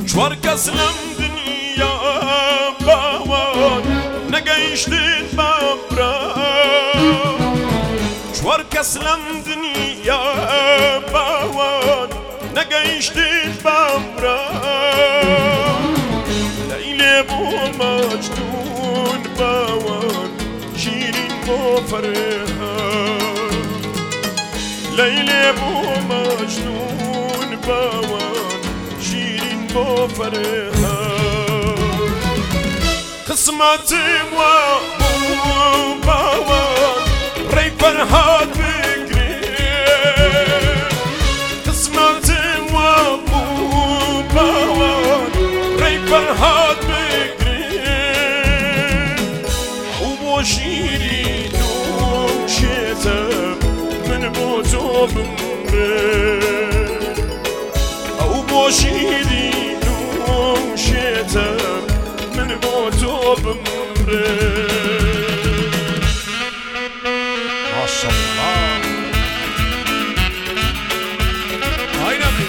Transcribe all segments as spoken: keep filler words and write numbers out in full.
چوار کس لم دنیا باوان نگیشتید بامرا چوار کس لم دنیا باوان نگیشتید بامرا لیلی بو مجنون باوان شیرین بو فرهان لیلی بو مجنون باوان شیرین بو فرهان قسمتم و باوان ری فرهاد بگری قسمتم و باوان ری فرهاد بگری او با شیرین و شیطم من با تو بمره او با شیرین و شیطم من با تو بمره ماشاءالله های نبی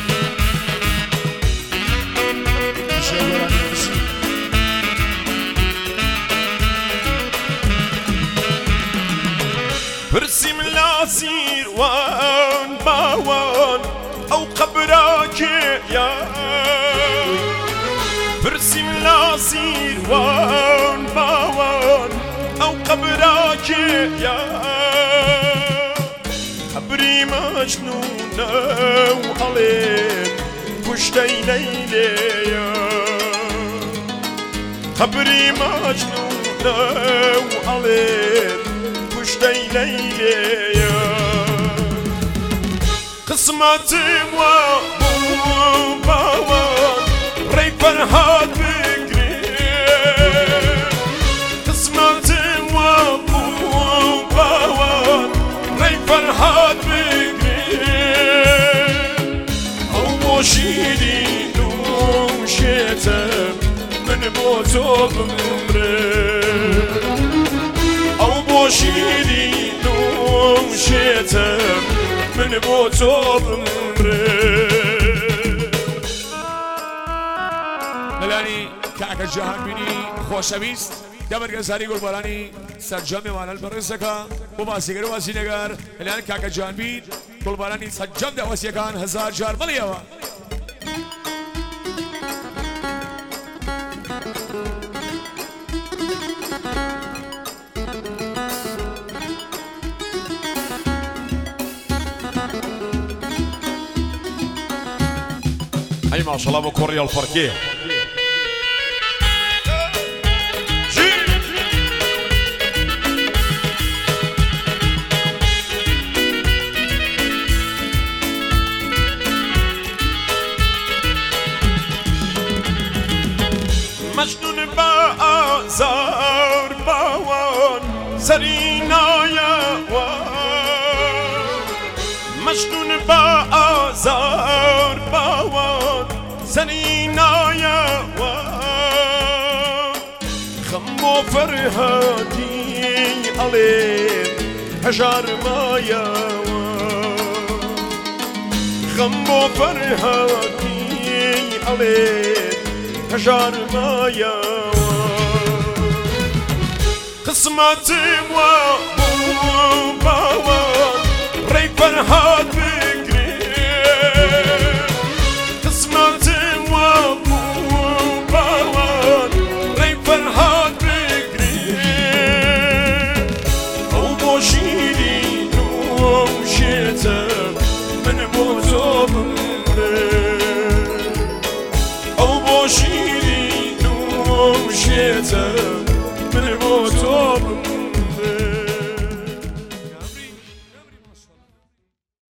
میشه برن نمیسی برسم لازیر وان باوان او قبراك يا برسم لازیر وان باوان او قبراك يا قبري مجنون وعلين كشتي ليليا قبري مجنون وعلين كشتي ليليا قسمتم و باوان ری فرهاد بگری قسمتم و باوان ری فرهاد بگری او با شیرین و شیطم من با تو بمره او با شیرین و شیطم من با تو بمره ملانی کاکا جهان بینی خوشویست دبرگزاری گلبارانی سجام مانال برسکا و بازیگر و بازینگر ملانی کاکا جهان بین گلبارانی سجام دوازیگان هزار جار ملیوا اي ما شاء الله بكوريا الفركيه مجنون بازار باوان سرینایا مجنون بازار باوان سنینایا خم و فرهادی علیم هجار مایا خم و فرهادی علیم هجار مایا قسمتم و باوان ری فرهاد بگری قسمتم و باوان ری فرهاد بگری او با شیرین و شیطم من با تو بمره او با شیرین و شیطم من با تو بمره